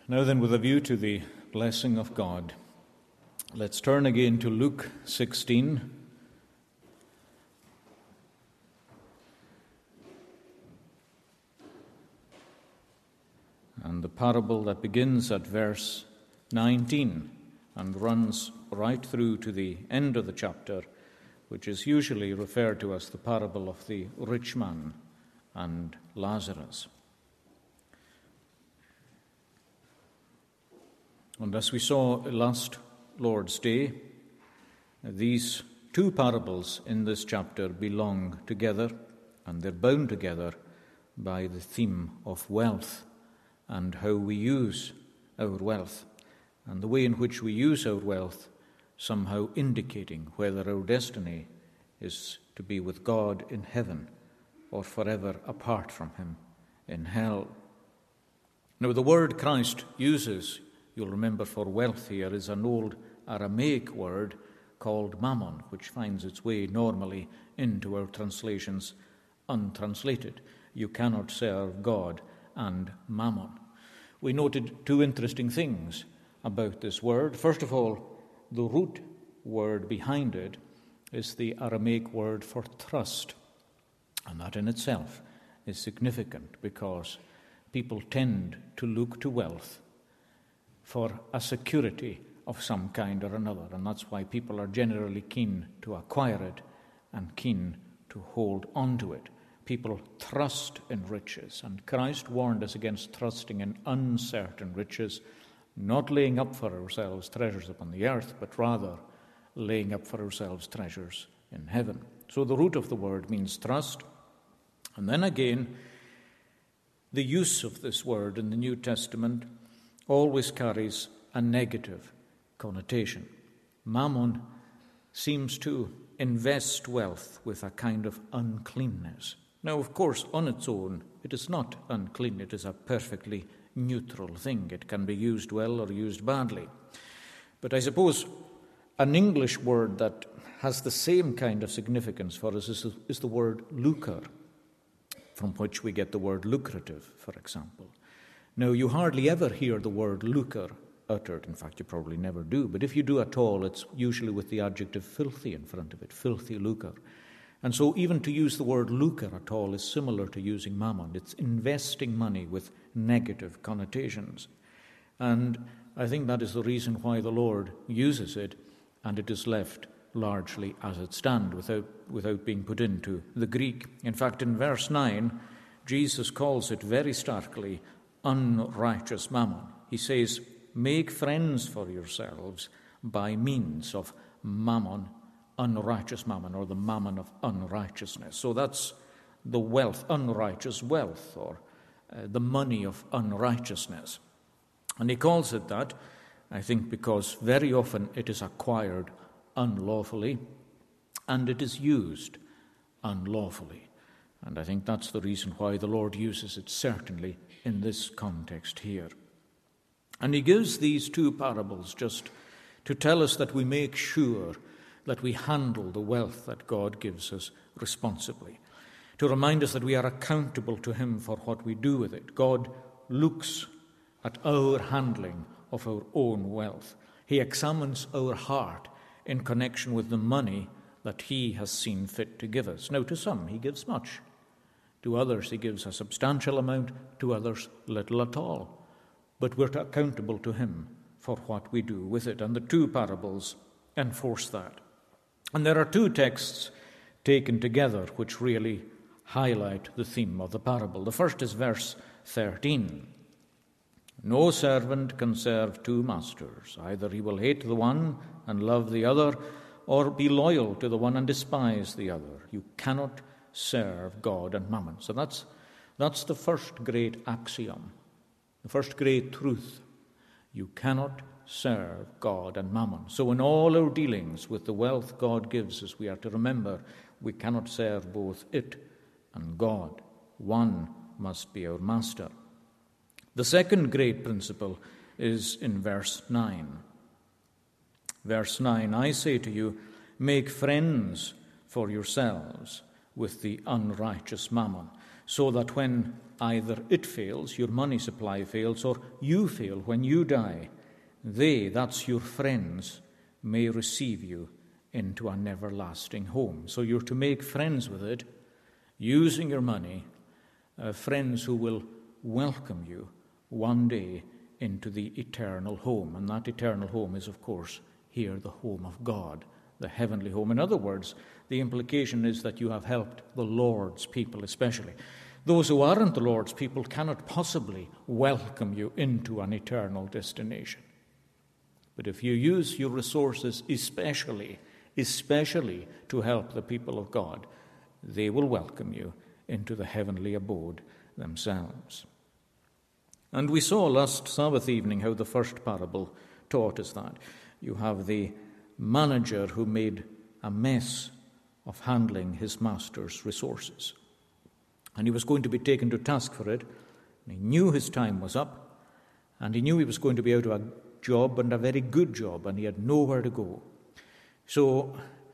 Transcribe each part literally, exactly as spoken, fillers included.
Now then, with a view to the blessing of God, let's turn again to Luke sixteen. And the parable that begins at verse nineteen and runs right through to the end of the chapter, which is usually referred to as the parable of the rich man and Lazarus. And as we saw last Lord's Day, these two parables in this chapter belong together, and they're bound together by the theme of wealth and how we use our wealth, and the way in which we use our wealth somehow indicating whether our destiny is to be with God in heaven or forever apart from him in hell. Now, the word Christ uses, you'll remember, for wealth here is an old Aramaic word called mammon, which finds its way normally into our translations untranslated. You cannot serve God and mammon. We noted two interesting things about this word. First of all, the root word behind it is the Aramaic word for trust, and that in itself is significant because people tend to look to wealth for a security of some kind or another, and that's why people are generally keen to acquire it and keen to hold on to it. People trust in riches, and Christ warned us against trusting in uncertain riches, not laying up for ourselves treasures upon the earth, but rather laying up for ourselves treasures in heaven. So the root of the word means trust. And then again, the use of this word in the New Testament always carries a negative connotation. Mammon seems to invest wealth with a kind of uncleanness. Now, of course, on its own, it is not unclean. It is a perfectly neutral thing. It can be used well or used badly. But I suppose an English word that has the same kind of significance for us is, is the word lucre, from which we get the word lucrative, for example. Now, you hardly ever hear the word lucre uttered. In fact, you probably never do. But if you do at all, it's usually with the adjective filthy in front of it, filthy lucre. And so even to use the word lucre at all is similar to using mammon. It's investing money with negative connotations. And I think that is the reason why the Lord uses it, and it is left largely as it stands without, without being put into the Greek. In fact, in verse nine, Jesus calls it very starkly unrighteous mammon. He says, make friends for yourselves by means of mammon, unrighteous mammon, or the mammon of unrighteousness. So that's the wealth, unrighteous wealth, or uh, the money of unrighteousness. And he calls it that, I think, because very often it is acquired unlawfully and it is used unlawfully. And I think that's the reason why the Lord uses it certainly in this context here. And he gives these two parables just to tell us that we make sure that we handle the wealth that God gives us responsibly, to remind us that we are accountable to him for what we do with it. God looks at our handling of our own wealth. He examines our heart in connection with the money that he has seen fit to give us. Now, to some, he gives much. To others, he gives a substantial amount. To others, little at all. But we're accountable to him for what we do with it. And the two parables enforce that. And there are two texts taken together which really highlight the theme of the parable. The first is verse thirteen. No servant can serve two masters. Either he will hate the one and love the other, or be loyal to the one and despise the other. You cannot serve God and mammon. So that's, that's the first great axiom, the first great truth. You cannot serve God and mammon. So in all our dealings with the wealth God gives us, we are to remember we cannot serve both it and God. One must be our master. The second great principle is in verse nine. Verse nine, I say to you, make friends for yourselves with the unrighteous mammon, so that when either it fails, your money supply fails, or you fail when you die, they, that's your friends, may receive you into an everlasting home. So you're to make friends with it, using your money, uh, friends who will welcome you one day into the eternal home. And that eternal home is, of course, here the home of God, the heavenly home. In other words, the implication is that you have helped the Lord's people especially. Those who aren't the Lord's people cannot possibly welcome you into an eternal destination. But if you use your resources especially, especially to help the people of God, they will welcome you into the heavenly abode themselves. And we saw last Sabbath evening how the first parable taught us that. You have the manager who made a mess of handling his master's resources. And he was going to be taken to task for it. And he knew his time was up, and he knew he was going to be out of a job, and a very good job, and he had nowhere to go. So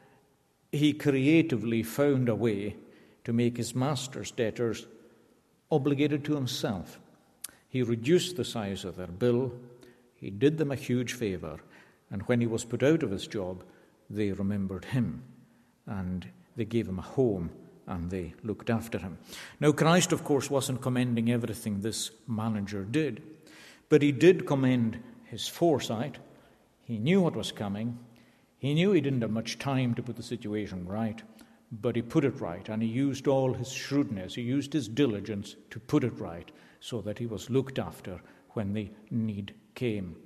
he creatively found a way to make his master's debtors obligated to himself. He reduced the size of their bill, he did them a huge favor, and when he was put out of his job, they remembered him, and they gave him a home, and they looked after him. Now, Christ, of course, wasn't commending everything this manager did, but he did commend his foresight. He knew what was coming. He knew he didn't have much time to put the situation right, but he put it right, and he used all his shrewdness, he used his diligence to put it right, so that he was looked after when the need came.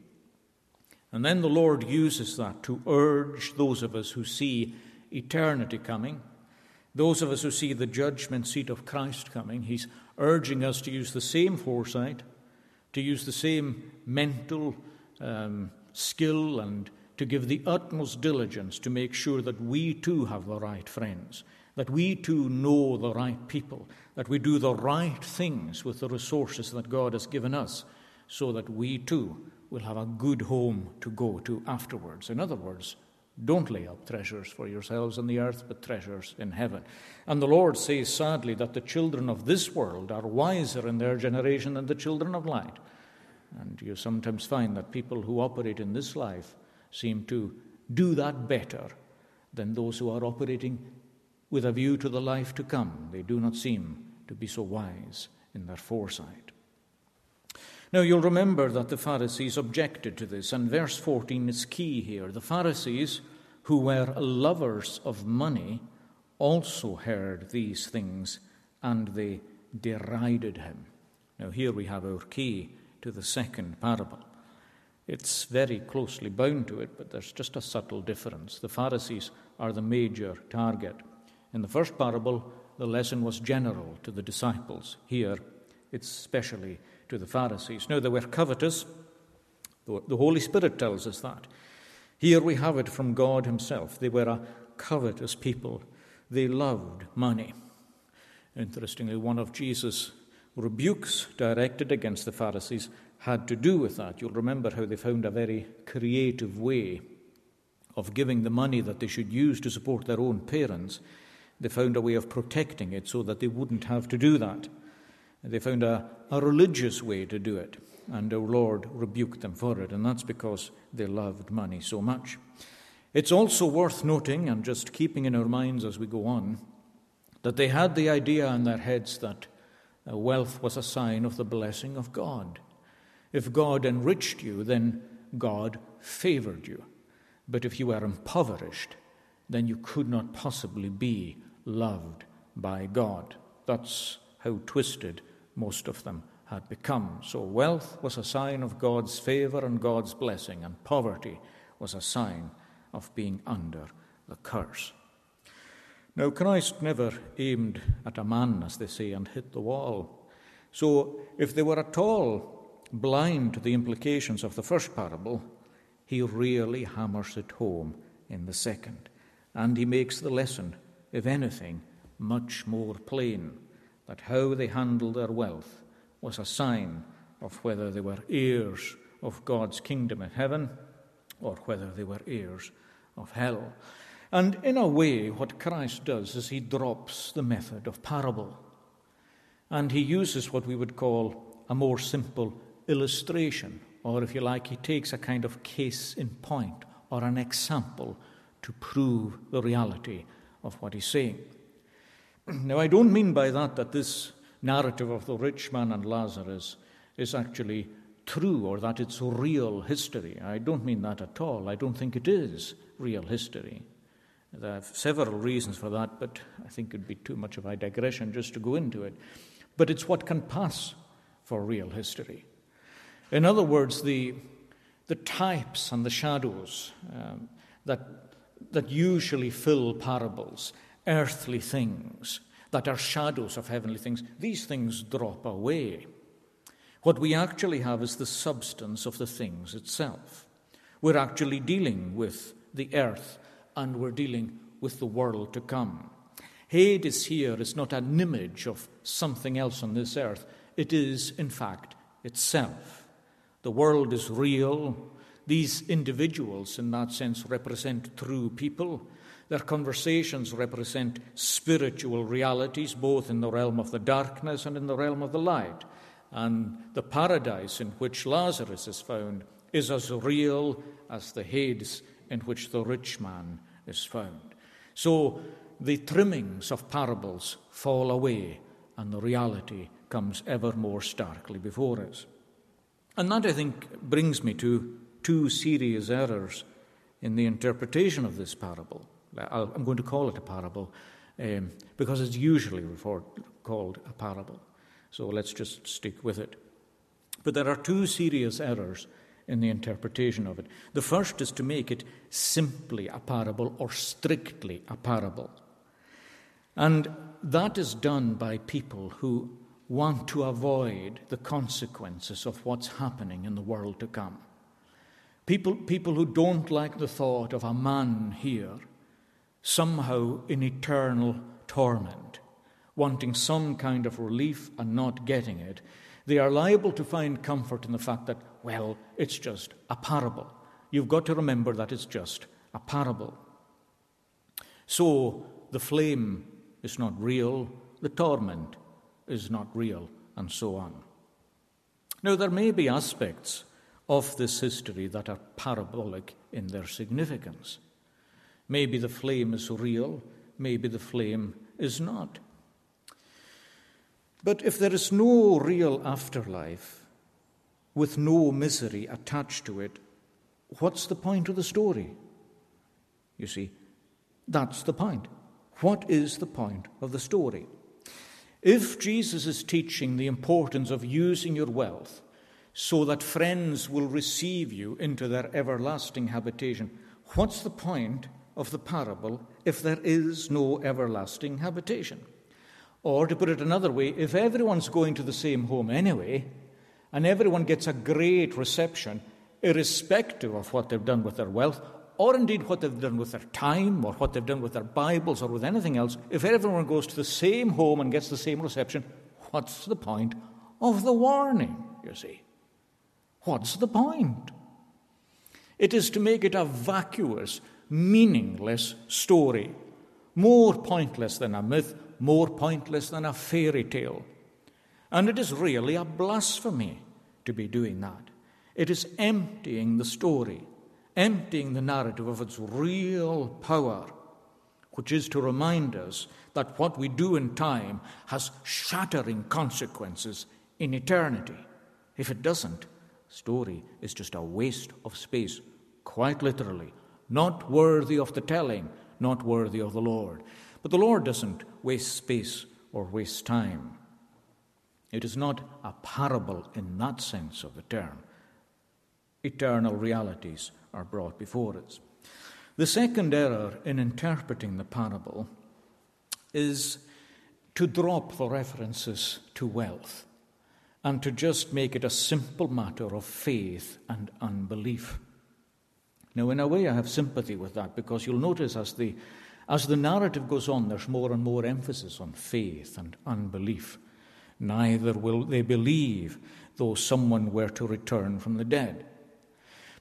And then the Lord uses that to urge those of us who see eternity coming, those of us who see the judgment seat of Christ coming. He's urging us to use the same foresight, to use the same mental um, skill, and to give the utmost diligence to make sure that we too have the right friends, that we too know the right people, that we do the right things with the resources that God has given us, so that we too will have a good home to go to afterwards. In other words, don't lay up treasures for yourselves on the earth, but treasures in heaven. And the Lord says sadly that the children of this world are wiser in their generation than the children of light. And you sometimes find that people who operate in this life seem to do that better than those who are operating with a view to the life to come. They do not seem to be so wise in their foresight. Now, you'll remember that the Pharisees objected to this, and verse fourteen is key here. The Pharisees, who were lovers of money, also heard these things, and they derided him. Now, here we have our key to the second parable. It's very closely bound to it, but there's just a subtle difference. The Pharisees are the major target. In the first parable, the lesson was general to the disciples. Here, it's specially to the Pharisees. Now, they were covetous. The Holy Spirit tells us that. Here we have it from God himself. They were a covetous people. They loved money. Interestingly, one of Jesus' rebukes directed against the Pharisees had to do with that. You'll remember how they found a very creative way of giving the money that they should use to support their own parents. They found a way of protecting it so that they wouldn't have to do that. They found a, a religious way to do it, and our Lord rebuked them for it, and that's because they loved money so much. It's also worth noting, and just keeping in our minds as we go on, that they had the idea in their heads that wealth was a sign of the blessing of God. If God enriched you, then God favored you. But if you were impoverished, then you could not possibly be loved by God. That's how twisted most of them had become. So wealth was a sign of God's favor and God's blessing, and poverty was a sign of being under the curse. Now, Christ never aimed at a man, as they say, and hit the wall. So if they were at all blind to the implications of the first parable, he really hammers it home in the second. And he makes the lesson, if anything, much more plain, that how they handled their wealth was a sign of whether they were heirs of God's kingdom in heaven or whether they were heirs of hell. And in a way, what Christ does is he drops the method of parable. And he uses what we would call a more simple illustration, or if you like, he takes a kind of case in point or an example to prove the reality of what he's saying. Now, I don't mean by that that this narrative of the rich man and Lazarus is actually true or that it's real history. I don't mean that at all. I don't think it is real history. There are several reasons for that, but I think it would be too much of a digression just to go into it. But it's what can pass for real history. In other words, the, the types and the shadows um, that, that usually fill parables, earthly things that are shadows of heavenly things, these things drop away. What we actually have is the substance of the things itself. We're actually dealing with the earth, and we're dealing with the world to come. Hades here is not an image of something else on this earth. It is, in fact, itself. The world is real. These individuals, in that sense, represent true people. Their conversations represent spiritual realities, both in the realm of the darkness and in the realm of the light. And the paradise in which Lazarus is found is as real as the Hades in which the rich man is found. So the trimmings of parables fall away, and the reality comes ever more starkly before us. And that, I think, brings me to two serious errors in the interpretation of this parable. I'm going to call it a parable um, because it's usually referred, called a parable. So let's just stick with it. But there are two serious errors in the interpretation of it. The first is to make it simply a parable or strictly a parable. And that is done by people who want to avoid the consequences of what's happening in the world to come. People, people who don't like the thought of a man here somehow in eternal torment, wanting some kind of relief and not getting it, they are liable to find comfort in the fact that, well, it's just a parable. You've got to remember that it's just a parable. So the flame is not real, the torment is not real, and so on. Now, there may be aspects of this history that are parabolic in their significance. Maybe the flame is real, maybe the flame is not. But if there is no real afterlife, with no misery attached to it, what's the point of the story? You see, that's the point. What is the point of the story? If Jesus is teaching the importance of using your wealth so that friends will receive you into their everlasting habitation, what's the point of the parable if there is no everlasting habitation? Or, to put it another way, if everyone's going to the same home anyway, and everyone gets a great reception, irrespective of what they've done with their wealth, or indeed what they've done with their time, or what they've done with their Bibles, or with anything else, if everyone goes to the same home and gets the same reception, what's the point of the warning, you see? What's the point? It is to make it a vacuous, meaningless story, more pointless than a myth, more pointless than a fairy tale. And it is really a blasphemy to be doing that. It is emptying the story, emptying the narrative of its real power, which is to remind us that what we do in time has shattering consequences in eternity. If it doesn't, the story is just a waste of space, quite literally, not worthy of the telling, not worthy of the Lord. But the Lord doesn't waste space or waste time. It is not a parable in that sense of the term. Eternal realities are brought before us. The second error in interpreting the parable is to drop the references to wealth and to just make it a simple matter of faith and unbelief. Now, in a way, I have sympathy with that, because you'll notice as the As the narrative goes on, there's more and more emphasis on faith and unbelief. Neither will they believe, though someone were to return from the dead.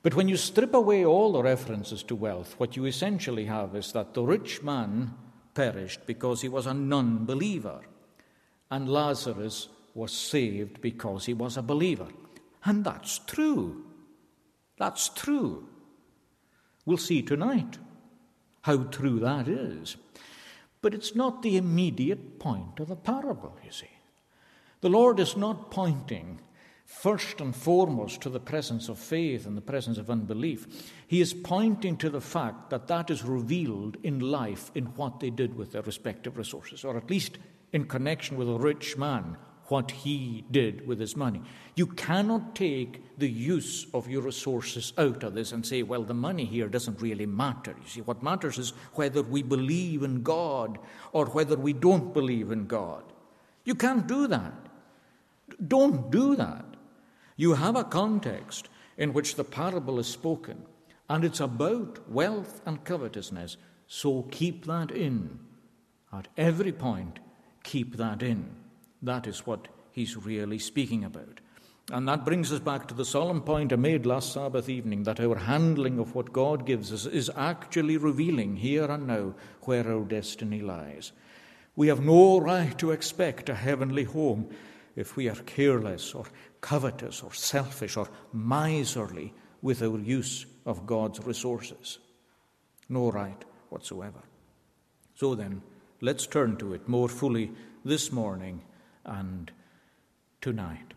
But when you strip away all the references to wealth, what you essentially have is that the rich man perished because he was a non-believer, and Lazarus was saved because he was a believer. And that's true. That's true. We'll see tonight how true that is. But it's not the immediate point of the parable, you see. The Lord is not pointing first and foremost to the presence of faith and the presence of unbelief. He is pointing to the fact that that is revealed in life in what they did with their respective resources, or at least in connection with a rich man, what he did with his money. You cannot take the use of your resources out of this and say, well, the money here doesn't really matter. You see, what matters is whether we believe in God or whether we don't believe in God. You can't do that. Don't do that. You have a context in which the parable is spoken, and it's about wealth and covetousness, so keep that in. At every point, keep that in. That is what he's really speaking about. And that brings us back to the solemn point I made last Sabbath evening, that our handling of what God gives us is actually revealing here and now where our destiny lies. We have no right to expect a heavenly home if we are careless or covetous or selfish or miserly with our use of God's resources. No right whatsoever. So then, let's turn to it more fully this morning and tonight.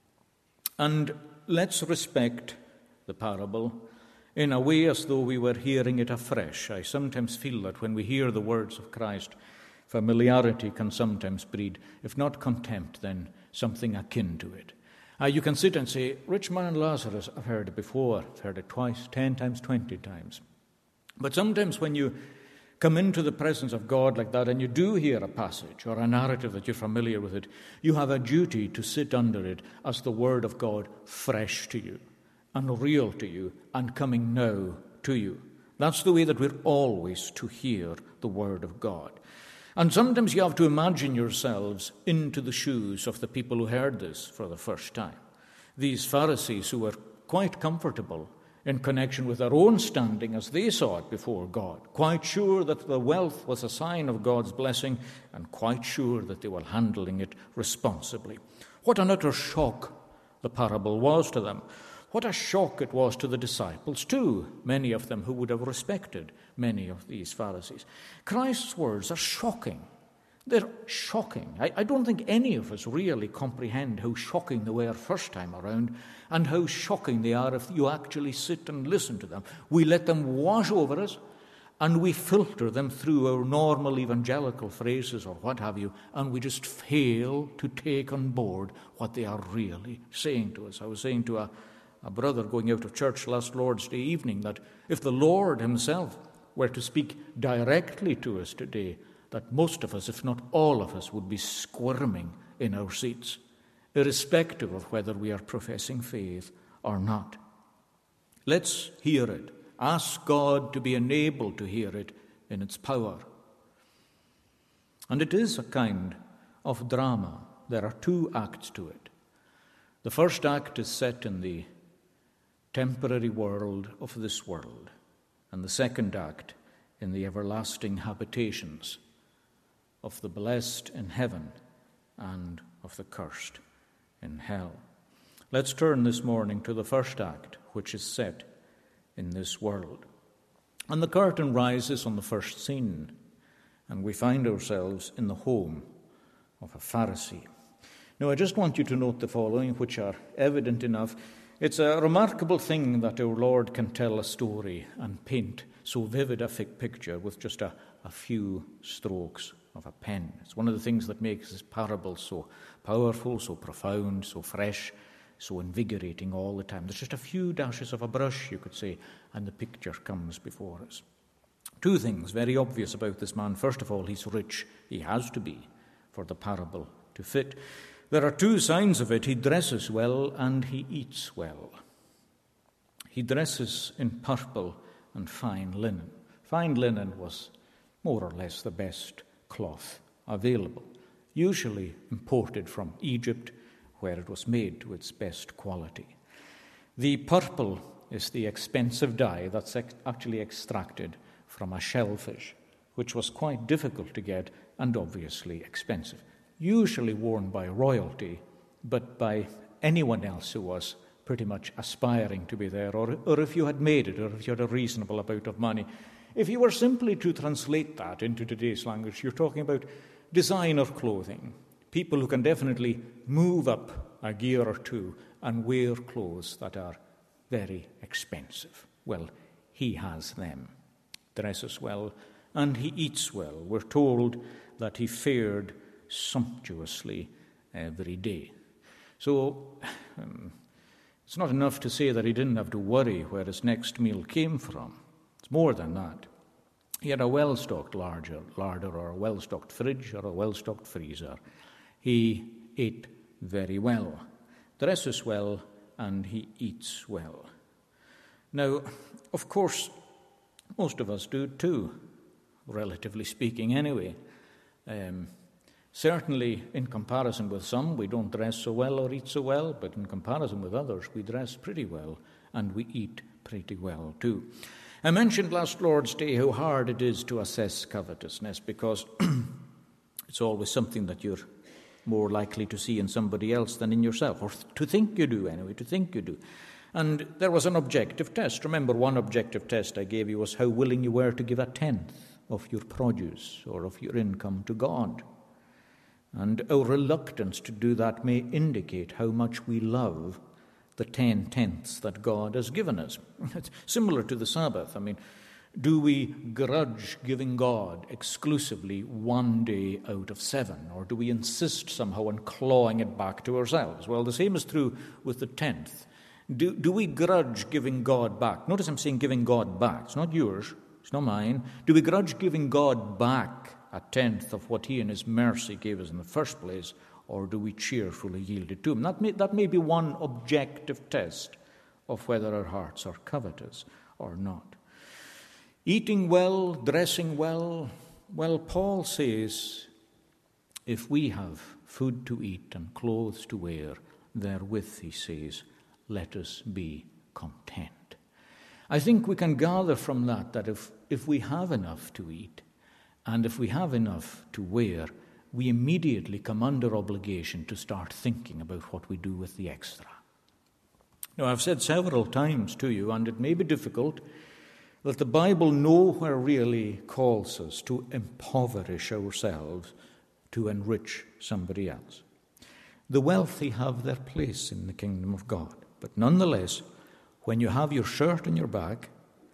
And let's respect the parable in a way as though we were hearing it afresh. I sometimes feel that when we hear the words of Christ, familiarity can sometimes breed, if not contempt, then something akin to it. Uh, you can sit and say, rich man and Lazarus, I've heard it before, I've heard it twice, ten times, twenty times. But sometimes when you come into the presence of God like that, and you do hear a passage or a narrative that you're familiar with it, you have a duty to sit under it as the word of God fresh to you, and real to you, and coming now to you. That's the way that we're always to hear the word of God. And sometimes you have to imagine yourselves into the shoes of the people who heard this for the first time. These Pharisees who were quite comfortable in connection with their own standing as they saw it before God, quite sure that the wealth was a sign of God's blessing, and quite sure that they were handling it responsibly. What an utter shock the parable was to them. What a shock it was to the disciples too, many of them who would have respected many of these Pharisees. Christ's words are shocking. They're shocking. I, I don't think any of us really comprehend how shocking they were first time around, and how shocking they are if you actually sit and listen to them. We let them wash over us, and we filter them through our normal evangelical phrases or what have you, and we just fail to take on board what they are really saying to us. I was saying to a A brother going out of church last Lord's Day evening that if the Lord himself were to speak directly to us today, that most of us, if not all of us, would be squirming in our seats, irrespective of whether we are professing faith or not. Let's hear it. Ask God to be enabled to hear it in its power. And it is a kind of drama. There are two acts to it. The first act is set in the temporary world of this world, and the second act in the everlasting habitations of the blessed in heaven and of the cursed in hell. Let's turn this morning to the first act, which is set in this world. And the curtain rises on the first scene, and we find ourselves in the home of a Pharisee. Now, I just want you to note the following, which are evident enough. It's a remarkable thing that our Lord can tell a story and paint so vivid a picture with just a, a few strokes of a pen. It's one of the things that makes this parable so powerful, so profound, so fresh, so invigorating all the time. There's just a few dashes of a brush, you could say, and the picture comes before us. Two things very obvious about this man. First of all, he's rich. He has to be for the parable to fit. There are two signs of it. He dresses well and he eats well. He dresses in purple and fine linen. Fine linen was more or less the best cloth available, usually imported from Egypt, where it was made to its best quality. The purple is the expensive dye that's ex- actually extracted from a shellfish, which was quite difficult to get and obviously expensive. Usually worn by royalty, but by anyone else who was pretty much aspiring to be there, or, or if you had made it, or if you had a reasonable amount of money. If you were simply to translate that into today's language, you're talking about designer clothing, people who can definitely move up a gear or two and wear clothes that are very expensive. Well, he has them. Dresses well, and he eats well. We're told that he fared sumptuously every day. So um, it's not enough to say that he didn't have to worry where his next meal came from. It's more than that. He had a well-stocked larder, larder or a well-stocked fridge or a well-stocked freezer. He ate very well, dresses well, and he eats well. Now, of course, most of us do too, relatively speaking anyway. Um, certainly, in comparison with some, we don't dress so well or eat so well, but in comparison with others, we dress pretty well and we eat pretty well too. I mentioned last Lord's Day how hard it is to assess covetousness, because it's always something that you're more likely to see in somebody else than in yourself, or to think you do anyway, to think you do. And there was an objective test. Remember, one objective test I gave you was how willing you were to give a tenth of your produce or of your income to God. And our reluctance to do that may indicate how much we love the ten tenths that God has given us. It's similar to the Sabbath. I mean, do we grudge giving God exclusively one day out of seven, or do we insist somehow on clawing it back to ourselves? Well, the same is true with the tenth. Do, do we grudge giving God back? Notice I'm saying giving God back. It's not yours. It's not mine. Do we grudge giving God back a tenth of what he in his mercy gave us in the first place, or do we cheerfully yield it to him? That may, that may be one objective test of whether our hearts are covetous or not. Eating well, dressing well, well, Paul says, if we have food to eat and clothes to wear, therewith, he says, let us be content. I think we can gather from that that if, if we have enough to eat and if we have enough to wear, we immediately come under obligation to start thinking about what we do with the extra. Now, I've said several times to you, and it may be difficult, that the Bible nowhere really calls us to impoverish ourselves to enrich somebody else. The wealthy have their place in the kingdom of God, but nonetheless, when you have your shirt on your back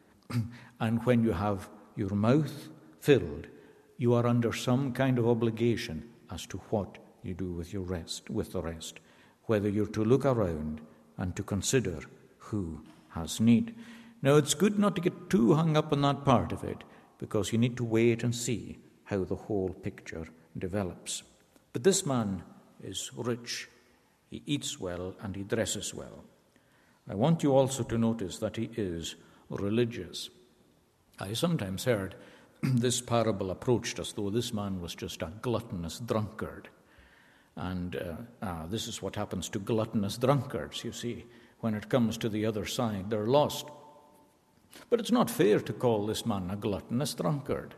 and when you have your mouth filled, you are under some kind of obligation as to what you do with your rest, with the rest, whether you're to look around and to consider who has need. Now, it's good not to get too hung up on that part of it, because you need to wait and see how the whole picture develops. But this man is rich, he eats well, and he dresses well. I want you also to notice that he is religious. I sometimes heard this parable approached as though this man was just a gluttonous drunkard. And uh, ah, this is what happens to gluttonous drunkards, you see. When it comes to the other side, they're lost. But it's not fair to call this man a gluttonous drunkard.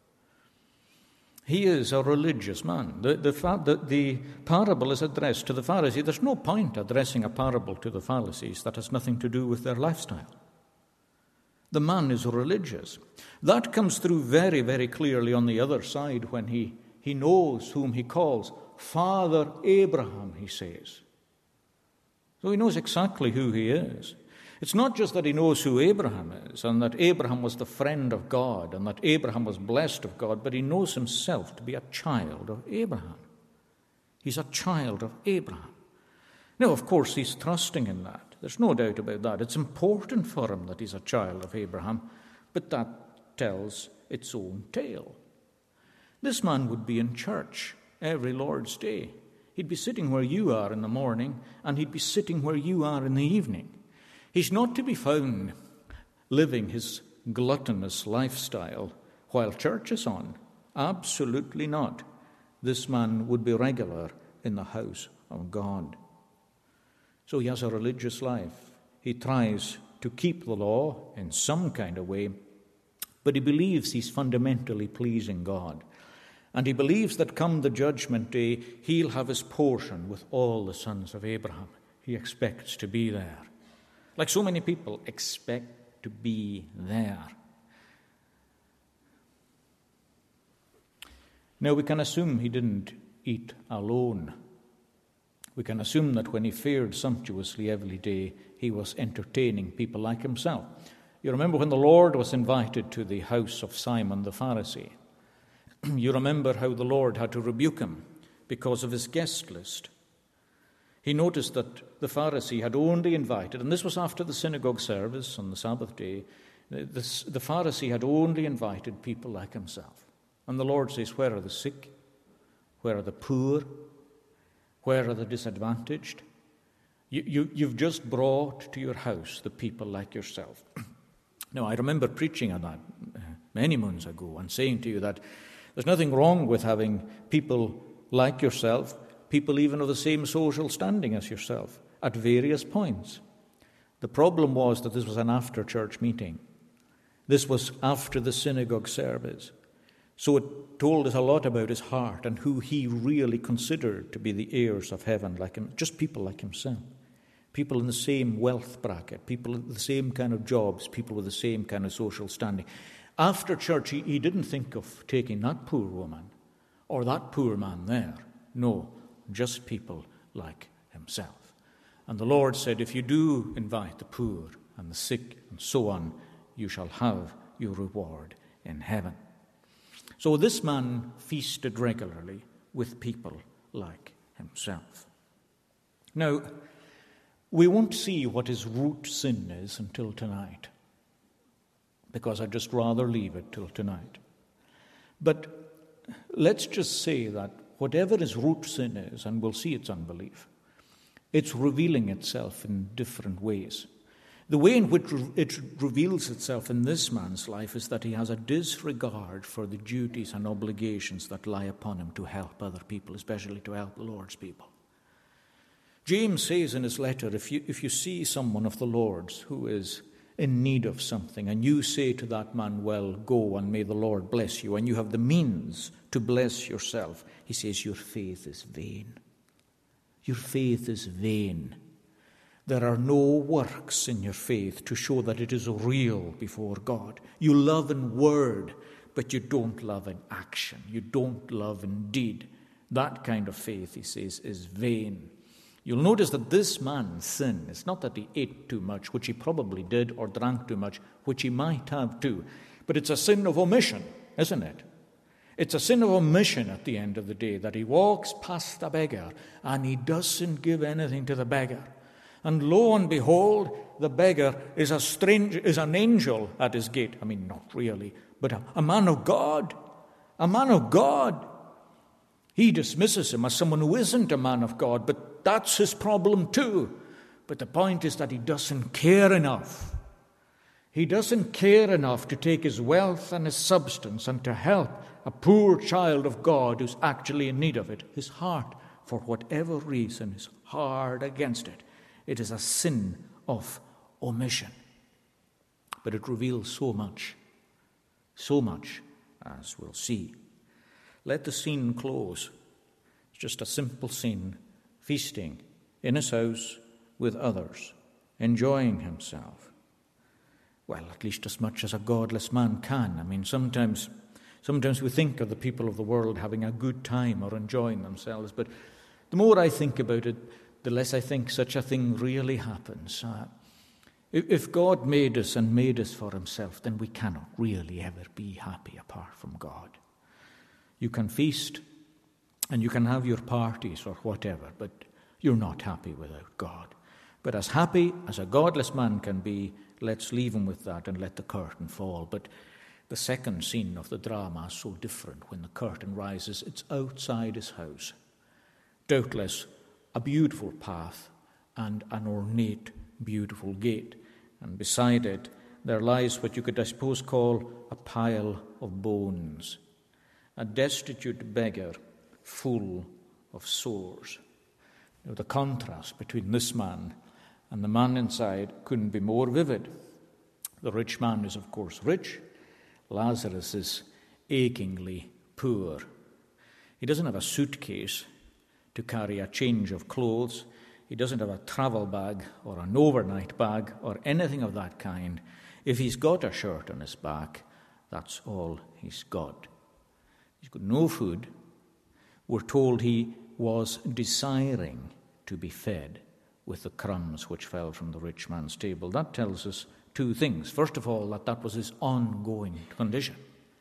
He is a religious man. The, the, the, the parable is addressed to the Pharisees. There's no point addressing a parable to the Pharisees that has nothing to do with their lifestyle. The man is religious. That comes through very, very clearly on the other side when he, he knows whom he calls Father Abraham, he says. So he knows exactly who he is. It's not just that he knows who Abraham is and that Abraham was the friend of God and that Abraham was blessed of God, but he knows himself to be a child of Abraham. He's a child of Abraham. Now, of course, he's trusting in that. There's no doubt about that. It's important for him that he's a child of Abraham, but that tells its own tale. This man would be in church every Lord's Day. He'd be sitting where you are in the morning, and he'd be sitting where you are in the evening. He's not to be found living his gluttonous lifestyle while church is on. Absolutely not. This man would be regular in the house of God. So he has a religious life. He tries to keep the law in some kind of way, but he believes he's fundamentally pleasing God. And he believes that come the judgment day, he'll have his portion with all the sons of Abraham. He expects to be there. Like so many people expect to be there. Now, we can assume he didn't eat alone. We can assume that when he fared sumptuously every day, he was entertaining people like himself. You remember when the Lord was invited to the house of Simon the Pharisee. You remember how the Lord had to rebuke him because of his guest list. He noticed that the Pharisee had only invited, and this was after the synagogue service on the Sabbath day, the, the Pharisee had only invited people like himself. And the Lord says, where are the sick? Where are the poor? Where are the disadvantaged? You, you, you've just brought to your house the people like yourself. Now, I remember preaching on that many moons ago and saying to you that there's nothing wrong with having people like yourself, people even of the same social standing as yourself, at various points. The problem was that this was an after-church meeting. This was after the synagogue service. So it told us a lot about his heart and who he really considered to be the heirs of heaven, like him, just people like himself. People in the same wealth bracket, people with the same kind of jobs, people with the same kind of social standing. After church, he, he didn't think of taking that poor woman or that poor man there. No, just people like himself. And the Lord said, if you do invite the poor and the sick and so on, you shall have your reward in heaven. So this man feasted regularly with people like himself. Now, we won't see what his root sin is until tonight, because I'd just rather leave it till tonight. But let's just say that whatever his root sin is, and we'll see it's unbelief, it's revealing itself in different ways. The way in which it reveals itself in this man's life is that he has a disregard for the duties and obligations that lie upon him to help other people, especially to help the Lord's people. James says in his letter, if you, if you see someone of the Lord's who is in need of something, and you say to that man, well, go and may the Lord bless you, and you have the means to bless yourself, he says, your faith is vain. Your faith is vain. There are no works in your faith to show that it is real before God. You love in word, but you don't love in action. You don't love in deed. That kind of faith, he says, is vain. You'll notice that this man's sin is not that he ate too much, which he probably did, or drank too much, which he might have too, but it's a sin of omission, isn't it? It's a sin of omission at the end of the day, that he walks past a beggar and he doesn't give anything to the beggar. And lo and behold, the beggar is a strange, is an angel at his gate. I mean, not really, but a, a man of God. A man of God. He dismisses him as someone who isn't a man of God, but that's his problem too. But the point is that he doesn't care enough. He doesn't care enough to take his wealth and his substance and to help a poor child of God who's actually in need of it. His heart, for whatever reason, is hard against it. It is a sin of omission. But it reveals so much, so much, as we'll see. Let the scene close. It's just a simple scene, feasting in his house with others, enjoying himself. Well, at least as much as a godless man can. I mean, sometimes, sometimes we think of the people of the world having a good time or enjoying themselves, but the more I think about it, the less I think such a thing really happens. Uh, if God made us and made us for himself, then we cannot really ever be happy apart from God. You can feast and you can have your parties or whatever, but you're not happy without God. But as happy as a godless man can be, let's leave him with that and let the curtain fall. But the second scene of the drama is so different. When the curtain rises, it's outside his house. Doubtless a beautiful path and an ornate, beautiful gate. And beside it, there lies what you could, I suppose, call a pile of bones. A destitute beggar full of sores. You know, the contrast between this man And the man inside couldn't be more vivid. The rich man is, of course, rich. Lazarus is achingly poor. He doesn't have a suitcase to carry a change of clothes. He doesn't have a travel bag or an overnight bag or anything of that kind. If he's got a shirt on his back, that's all he's got. He's got no food. We're told he was desiring to be fed with the crumbs which fell from the rich man's table. That tells us two things. First of all, that that was his ongoing condition.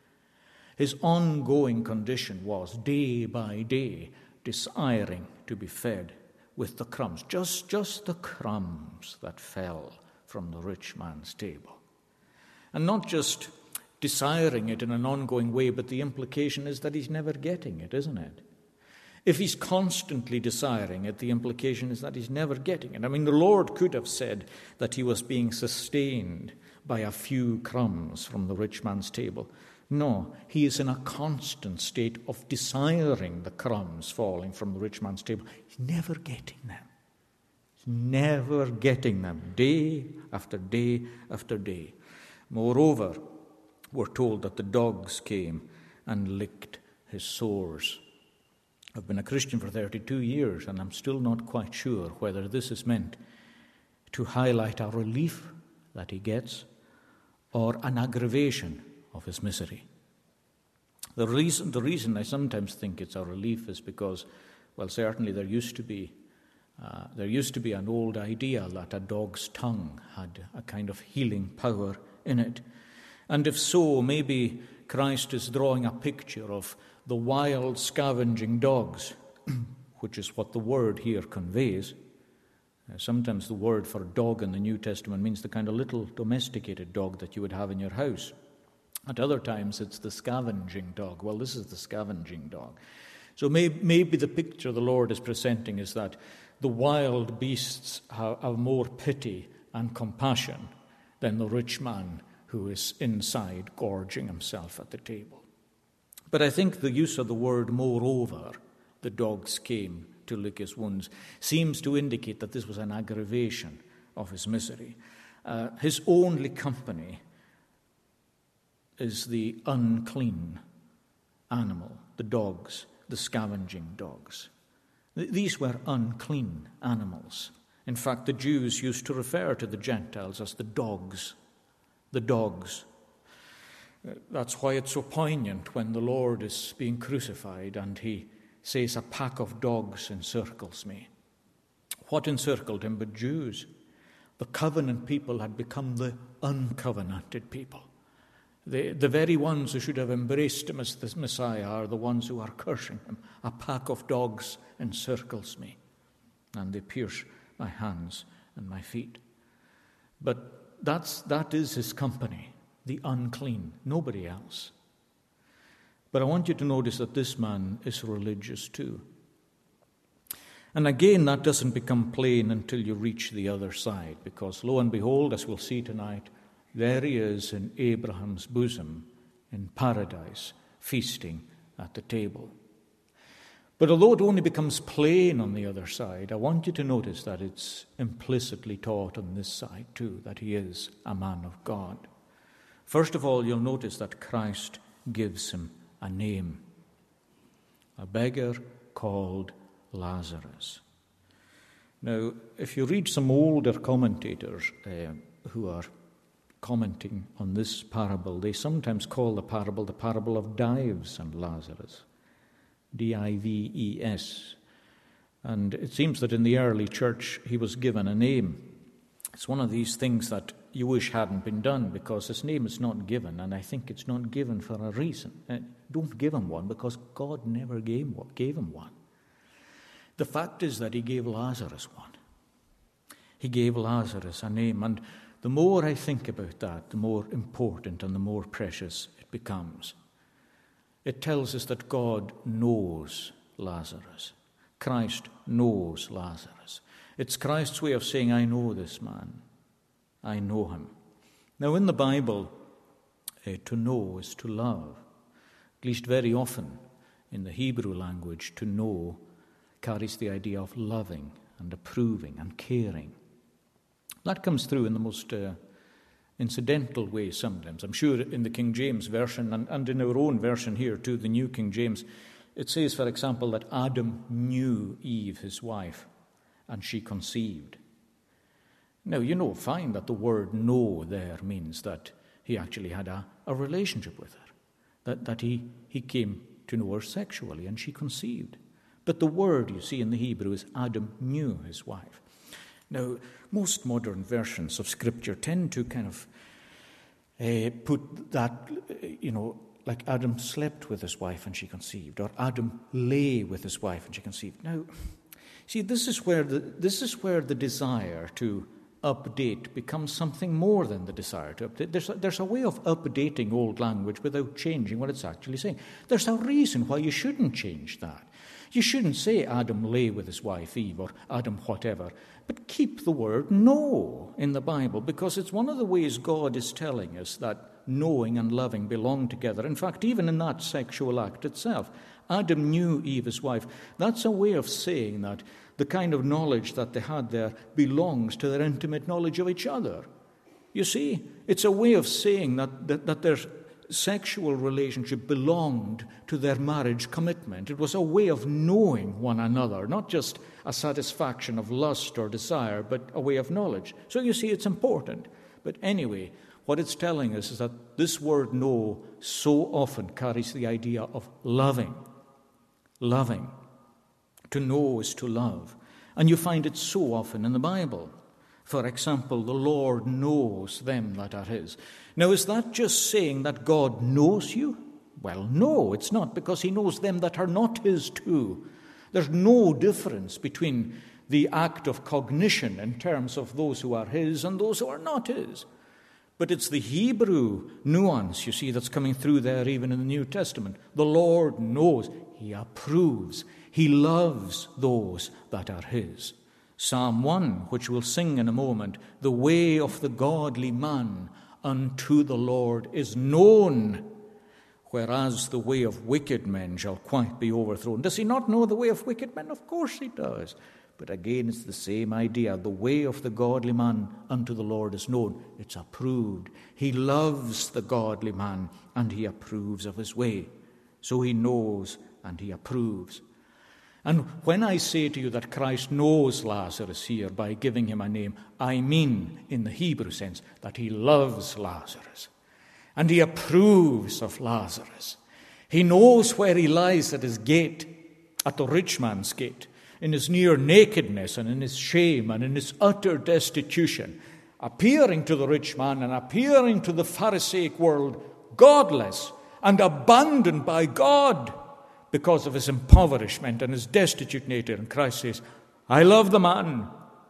His ongoing condition was day by day desiring to be fed with the crumbs, just, just the crumbs that fell from the rich man's table. And not just desiring it in an ongoing way, but the implication is that he's never getting it, isn't it? If he's constantly desiring it, the implication is that he's never getting it. I mean, the Lord could have said that he was being sustained by a few crumbs from the rich man's table. No, he is in a constant state of desiring the crumbs falling from the rich man's table. He's never getting them. He's never getting them, day after day after day. Moreover, we're told that the dogs came and licked his sores. I've been a Christian for thirty-two years, and I'm still not quite sure whether this is meant to highlight a relief that he gets or an aggravation of his misery. The reason, the reason I sometimes think it's a relief is because, well, certainly there used to be uh, there used to be an old idea that a dog's tongue had a kind of healing power in it. And if so, maybe Christ is drawing a picture of the wild scavenging dogs, which is what the word here conveys. Uh, sometimes the word for dog in the New Testament means the kind of little domesticated dog that you would have in your house. At other times, it's the scavenging dog. Well, this is the scavenging dog. So may, maybe the picture the Lord is presenting is that the wild beasts have, have more pity and compassion than the rich man who is inside gorging himself at the table. But I think the use of the word moreover, the dogs came to lick his wounds, seems to indicate that this was an aggravation of his misery. Uh, his only company is the unclean animal, the dogs, the scavenging dogs. These were unclean animals. In fact, the Jews used to refer to the Gentiles as the dogs, the dogs. That's why it's so poignant when the Lord is being crucified and he says, "A pack of dogs encircles me." What encircled him but Jews? The covenant people had become the uncovenanted people. The, the very ones who should have embraced him as the Messiah are the ones who are cursing him. "A pack of dogs encircles me, and they pierce my hands and my feet." But that's, that is his company, the unclean, nobody else. But I want you to notice that this man is religious too. And again, that doesn't become plain until you reach the other side, because lo and behold, as we'll see tonight, there he is in Abraham's bosom, in paradise, feasting at the table. But although it only becomes plain on the other side, I want you to notice that it's implicitly taught on this side too, that he is a man of God. First of all, you'll notice that Christ gives him a name. A beggar called Lazarus. Now, if you read some older commentators uh, who are commenting on this parable, they sometimes call the parable the parable of Dives and Lazarus, D I V E S. And it seems that in the early church he was given a name. It's one of these things that you wish hadn't been done, because his name is not given, and I think it's not given for a reason. Uh, don't give him one, because God never gave, gave him one. The fact is that he gave Lazarus one. He gave Lazarus a name, and the more I think about that, the more important and the more precious it becomes. It tells us that God knows Lazarus. Christ knows Lazarus. It's Christ's way of saying, "I know this man. I know him." Now, in the Bible, uh, to know is to love. At least very often in the Hebrew language, to know carries the idea of loving and approving and caring. That comes through in the most uh, incidental way sometimes. I'm sure in the King James Version and, and in our own version here too, the New King James, it says, for example, that Adam knew Eve, his wife, and she conceived. Now, you know, fine that the word know there means that he actually had a, a relationship with her, that, that he, he came to know her sexually and she conceived. But the word, you see, in the Hebrew is Adam knew his wife. Now, most modern versions of Scripture tend to kind of uh, put that, you know, like Adam slept with his wife and she conceived, or Adam lay with his wife and she conceived. Now, see, this is where the this is where the desire to update becomes something more than the desire to update. There's a, there's a way of updating old language without changing what it's actually saying. There's a reason why you shouldn't change that. You shouldn't say Adam lay with his wife Eve or Adam whatever, but keep the word know in the Bible, because it's one of the ways God is telling us that knowing and loving belong together. In fact, even in that sexual act itself, Adam knew Eve, his wife. That's a way of saying that the kind of knowledge that they had there belongs to their intimate knowledge of each other. You see, it's a way of saying that, that, that their sexual relationship belonged to their marriage commitment. It was a way of knowing one another, not just a satisfaction of lust or desire, but a way of knowledge. So you see, it's important. But anyway, what it's telling us is that this word know so often carries the idea of loving. Loving. To know is to love. And you find it so often in the Bible. For example, the Lord knows them that are his. Now, is that just saying that God knows you? Well, no, it's not, because he knows them that are not his too. There's no difference between the act of cognition in terms of those who are his and those who are not his. But it's the Hebrew nuance, you see, that's coming through there even in the New Testament. The Lord knows. He approves. He loves those that are his. Psalm one, which we'll sing in a moment, the way of the godly man unto the Lord is known, whereas the way of wicked men shall quite be overthrown. Does he not know the way of wicked men? Of course he does. But again, it's the same idea. The way of the godly man unto the Lord is known. It's approved. He loves the godly man, and he approves of his way. So he knows and he approves. And when I say to you that Christ knows Lazarus here by giving him a name, I mean, in the Hebrew sense, that he loves Lazarus. And he approves of Lazarus. He knows where he lies at his gate, at the rich man's gate, in his near nakedness and in his shame and in his utter destitution, appearing to the rich man and appearing to the Pharisaic world godless and abandoned by God because of his impoverishment and his destitute nature. And Christ says, I love the man.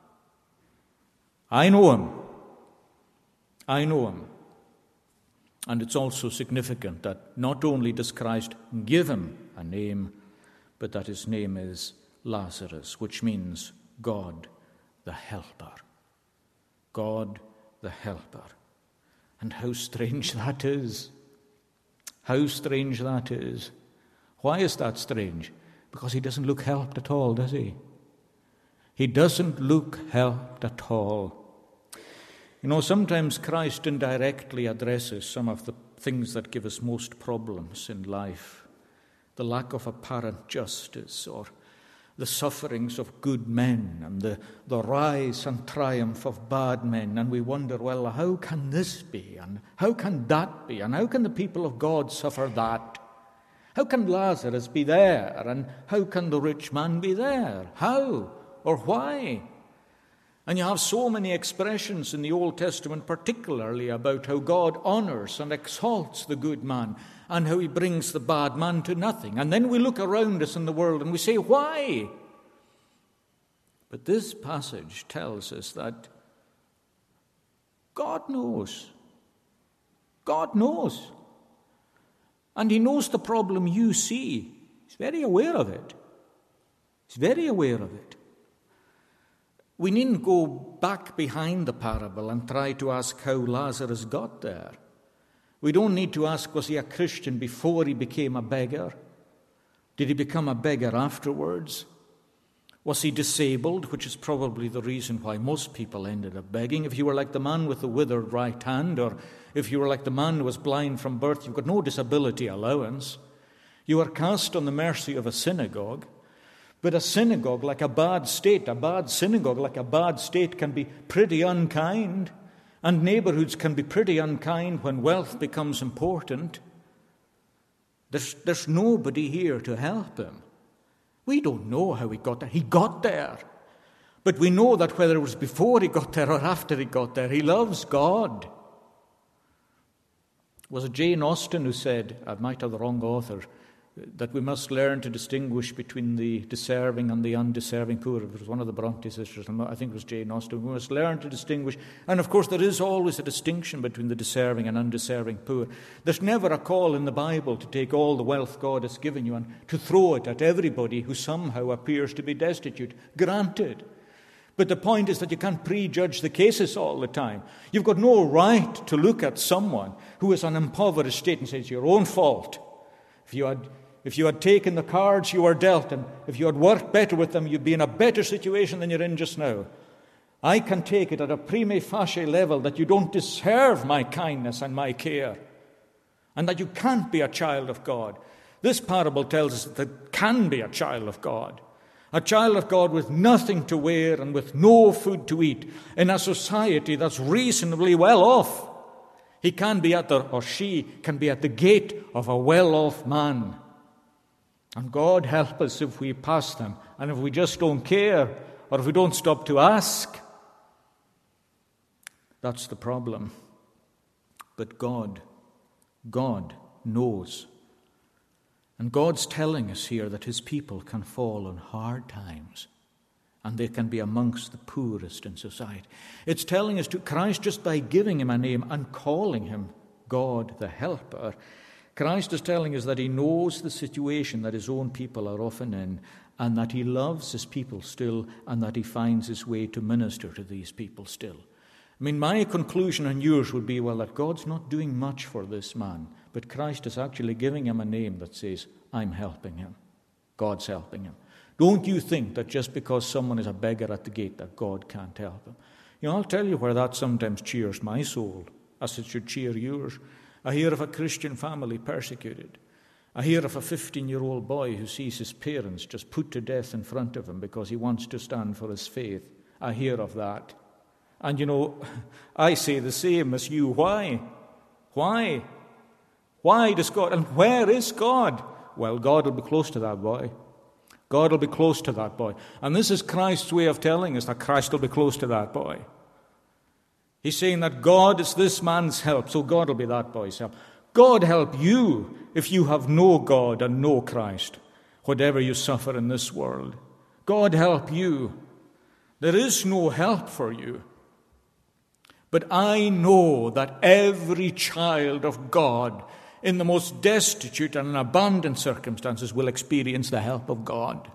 I know him. I know him. And it's also significant that not only does Christ give him a name, but that his name is Lazarus, which means God the helper. God the helper. And how strange that is. How strange that is. Why is that strange? Because he doesn't look helped at all, does he? He doesn't look helped at all. You know, sometimes Christ indirectly addresses some of the things that give us most problems in life. The lack of apparent justice, or the sufferings of good men, and the, the rise and triumph of bad men. And we wonder, well, how can this be? And how can that be? And how can the people of God suffer that? How can Lazarus be there? And how can the rich man be there? How? Or why? And you have so many expressions in the Old Testament, particularly about how God honors and exalts the good man and how he brings the bad man to nothing. And then we look around us in the world and we say, why? But this passage tells us that God knows. God knows. And he knows the problem you see. He's very aware of it. He's very aware of it. We needn't go back behind the parable and try to ask how Lazarus got there. We don't need to ask, was he a Christian before he became a beggar? Did he become a beggar afterwards? Was he disabled, which is probably the reason why most people ended up begging? If you were like the man with the withered right hand, or if you were like the man who was blind from birth, you've got no disability allowance. You are cast on the mercy of a synagogue. But a synagogue, like a bad state, a bad synagogue, like a bad state, can be pretty unkind. And neighborhoods can be pretty unkind when wealth becomes important. There's, there's nobody here to help him. We don't know how he got there. He got there. But we know that whether it was before he got there or after he got there, he loves God. Was it Jane Austen who said, I might have the wrong author, that we must learn to distinguish between the deserving and the undeserving poor? It was one of the Bronte sisters, I think it was Jane Austen. We must learn to distinguish. And of course there is always a distinction between the deserving and undeserving poor. There's never a call in the Bible to take all the wealth God has given you and to throw it at everybody who somehow appears to be destitute. Granted. But the point is that you can't prejudge the cases all the time. You've got no right to look at someone who is an impoverished state and say it's your own fault. If you had If you had taken the cards you were dealt, and if you had worked better with them, you'd be in a better situation than you're in just now. I can take it at a prima facie level that you don't deserve my kindness and my care, and that you can't be a child of God. This parable tells us that there can be a child of God, a child of God with nothing to wear and with no food to eat, in a society that's reasonably well off. He can be at the, or she can be at the gate of a well-off man. And God help us if we pass them, and if we just don't care, or if we don't stop to ask. That's the problem. But God, God knows. And God's telling us here that his people can fall on hard times, and they can be amongst the poorest in society. It's telling us to Christ, just by giving him a name and calling him God the Helper, Christ is telling us that he knows the situation that his own people are often in, and that he loves his people still, and that he finds his way to minister to these people still. I mean, my conclusion and yours would be, well, that God's not doing much for this man, but Christ is actually giving him a name that says, I'm helping him. God's helping him. Don't you think that just because someone is a beggar at the gate that God can't help him? You know, I'll tell you where that sometimes cheers my soul, as it should cheer yours. I hear of a Christian family persecuted. I hear of a fifteen-year-old boy who sees his parents just put to death in front of him because he wants to stand for his faith. I hear of that. And you know, I say the same as you. Why? Why? Why does God, and where is God? Well, God will be close to that boy. God will be close to that boy. And this is Christ's way of telling us that Christ will be close to that boy. He's saying that God is this man's help, so God will be that boy's help. God help you if you have no God and no Christ, whatever you suffer in this world. God help you. There is no help for you. But I know that every child of God, in the most destitute and abandoned circumstances, will experience the help of God.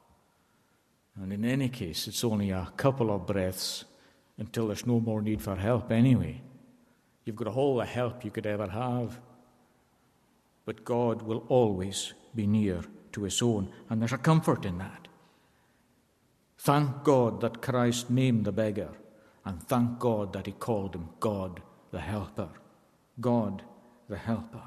And in any case, it's only a couple of breaths until there's no more need for help anyway. You've got all the help you could ever have. But God will always be near to his own, and there's a comfort in that. Thank God that Christ named the beggar, and thank God that he called him God the Helper. God the Helper.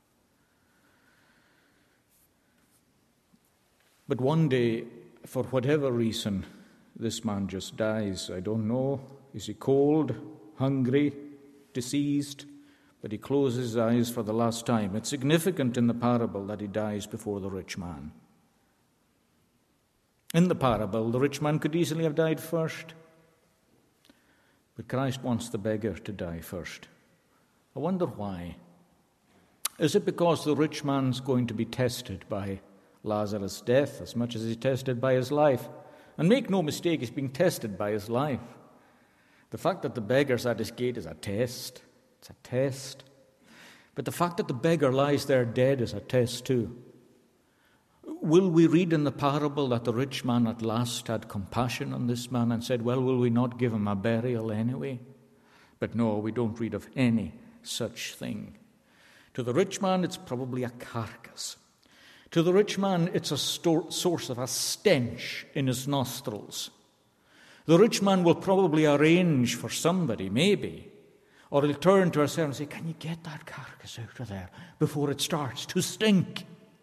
But one day, for whatever reason, this man just dies. I don't know. Is he cold, hungry, diseased? But he closes his eyes for the last time. It's significant in the parable that he dies before the rich man. In the parable, the rich man could easily have died first. But Christ wants the beggar to die first. I wonder why. Is it because the rich man's going to be tested by Lazarus' death as much as he's tested by his life? And make no mistake, he's being tested by his life. The fact that the beggar's at his gate is a test. It's a test. But the fact that the beggar lies there dead is a test too. Will we read in the parable that the rich man at last had compassion on this man and said, well, will we not give him a burial anyway? But no, we don't read of any such thing. To the rich man, it's probably a carcass. To the rich man, it's a sto- source of a stench in his nostrils. The rich man will probably arrange for somebody, maybe, or he'll turn to her servant and say, "Can you get that carcass out of there before it starts to stink?"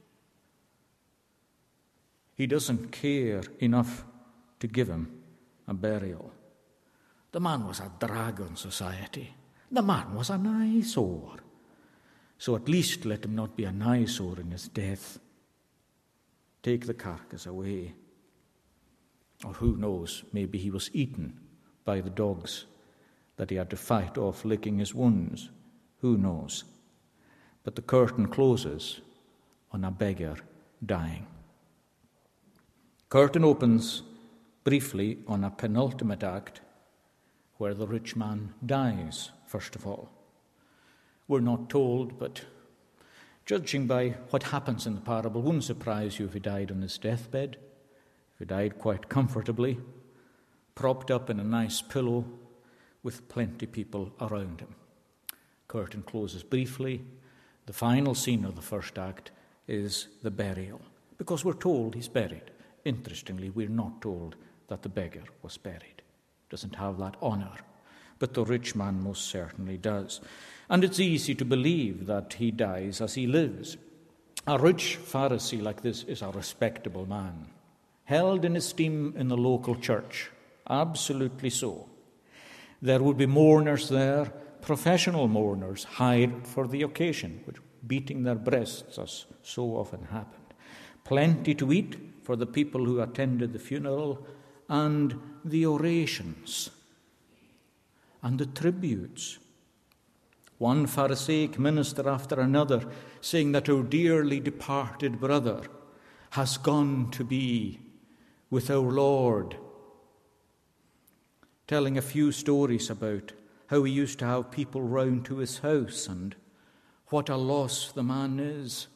He doesn't care enough to give him a burial. The man was a drag on society. The man was an eyesore. So at least let him not be an eyesore in his death. Take the carcass away. Or who knows, maybe he was eaten by the dogs that he had to fight off licking his wounds. Who knows? But the curtain closes on a beggar dying. Curtain opens briefly on a penultimate act where the rich man dies, first of all. We're not told, but judging by what happens in the parable, wouldn't surprise you if he died on his deathbed, if he died quite comfortably, propped up in a nice pillow with plenty people around him. Curtain closes briefly. The final scene of the first act is the burial, because we're told he's buried. Interestingly, we're not told that the beggar was buried. Doesn't have that honor, but the rich man most certainly does. And it's easy to believe that he dies as he lives. A rich Pharisee like this is a respectable man, held in esteem in the local church. Absolutely so. There would be mourners there, professional mourners, hired for the occasion, which beating their breasts, as so often happened. Plenty to eat for the people who attended the funeral, and the orations and the tributes. One Pharisaic minister after another saying that our dearly departed brother has gone to be with our Lord, telling a few stories about how he used to have people round to his house and what a loss the man is.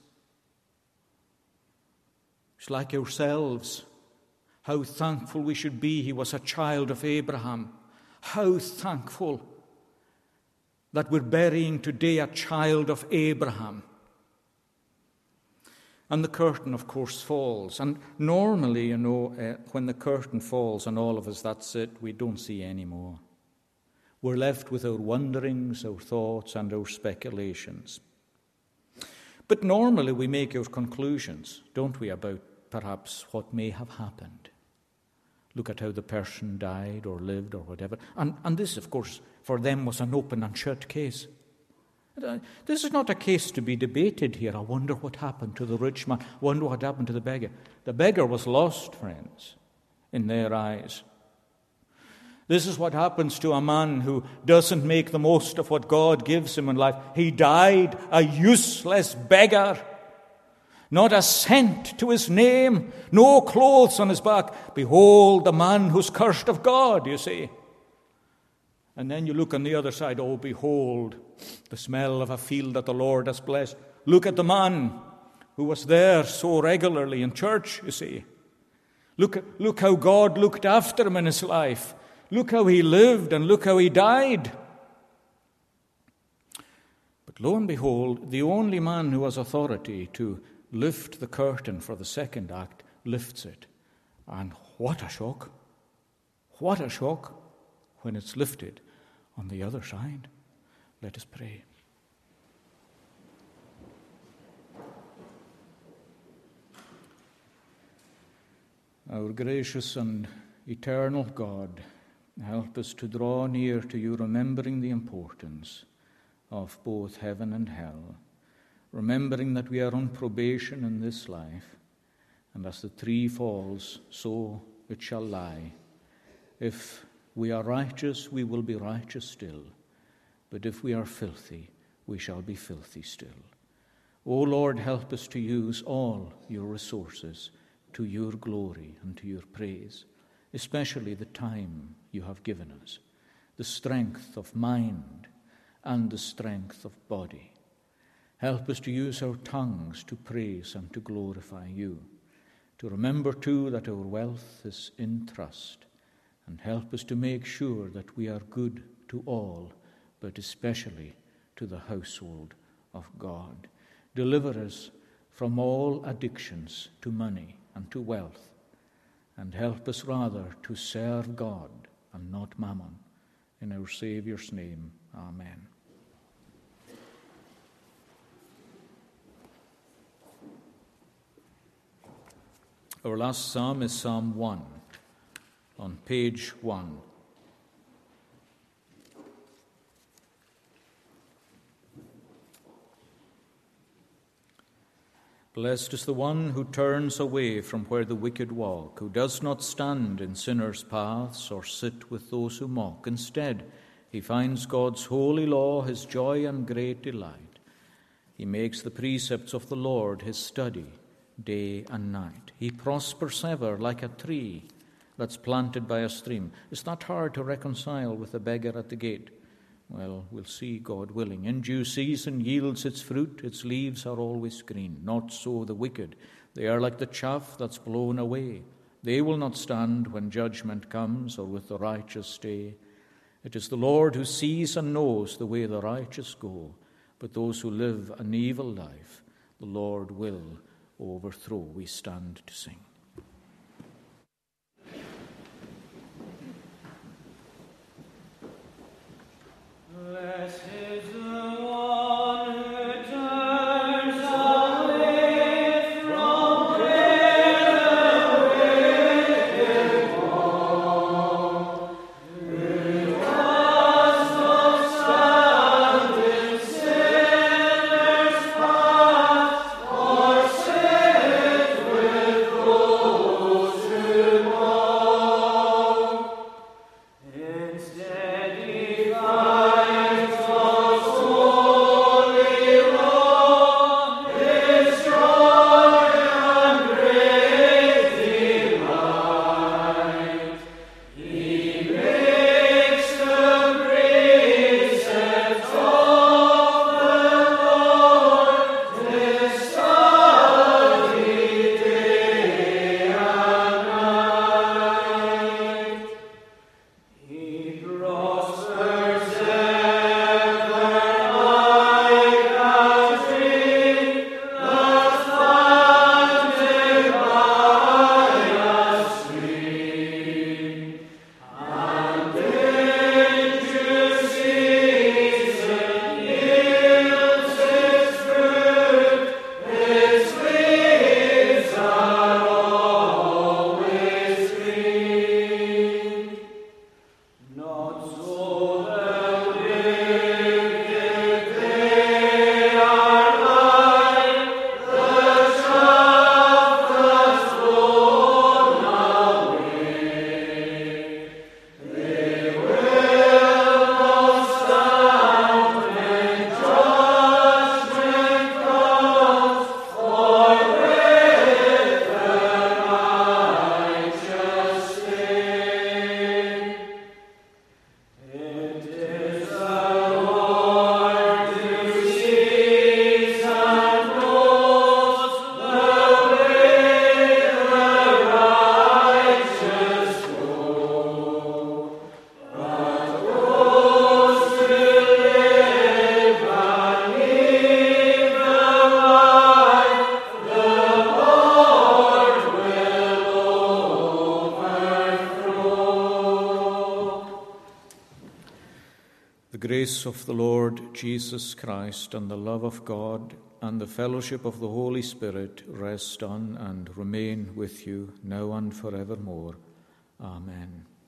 It's like ourselves. How thankful we should be he was a child of Abraham. How thankful that we're burying today a child of Abraham. And the curtain, of course, falls. And normally, you know, uh, when the curtain falls on all of us, that's it. We don't see any more. We're left with our wonderings, our thoughts, and our speculations. But normally we make our conclusions, don't we, about perhaps what may have happened. Look at how the person died or lived or whatever. And, and this, of course, for them was an open and shut case. This is not a case to be debated here. I wonder what happened to the rich man. I wonder what happened to the beggar. The beggar was lost, friends, in their eyes. This is what happens to a man who doesn't make the most of what God gives him in life. He died a useless beggar. Not a cent to his name, no clothes on his back. Behold the man who's cursed of God, you see. And then you look on the other side, oh, behold the smell of a field that the Lord has blessed. Look at the man who was there so regularly in church, you see. Look, look how God looked after him in his life. Look how he lived and look how he died. But lo and behold, the only man who has authority to lift the curtain for the second act lifts it. And what a shock. What a shock when it's lifted on the other side. Let us pray. Our gracious and eternal God, help us to draw near to you, remembering the importance of both heaven and hell, remembering that we are on probation in this life, and as the tree falls, so it shall lie. If we are righteous, we will be righteous still, but if we are filthy, we shall be filthy still. O Lord, help us to use all your resources to your glory and to your praise, especially the time you have given us, the strength of mind and the strength of body. Help us to use our tongues to praise and to glorify you, to remember too that our wealth is in trust, and help us to make sure that we are good to all, but especially to the household of God. Deliver us from all addictions to money and to wealth, and help us rather to serve God and not mammon. In our Saviour's name, amen. Our last psalm is Psalm one, on page one. Blessed is the one who turns away from where the wicked walk, who does not stand in sinners' paths or sit with those who mock. Instead, he finds God's holy law his joy and great delight. He makes the precepts of the Lord his study, day and night. He prospers ever like a tree that's planted by a stream. Is that hard to reconcile with the beggar at the gate? Well, we'll see, God willing. In due season yields its fruit, its leaves are always green. Not so the wicked. They are like the chaff that's blown away. They will not stand when judgment comes, or with the righteous stay. It is the Lord who sees and knows the way the righteous go, but those who live an evil life, the Lord will overthrow. We stand to sing. Blessed is the one who turns away from where the wicked walk, who does not stand in sinners' paths, or sit with those who mock. Instead he finds God's holy law his joy and great delight. He makes the precepts of the Lord his study day and night. He prospers ever like a tree that's planted by a stream, and in due season yields its fruit. Its leaves are always green. Not so the wicked, they are like the chaff that's blown away. They will not stand when judgment comes, for with the righteous stay. It is the Lord who sees and knows the way the righteous go, but those who live and leave the light, the Lord will overthrow. The grace of the Lord Jesus Christ and the love of God and the fellowship of the Holy Spirit rest on and remain with you now and forevermore. Amen.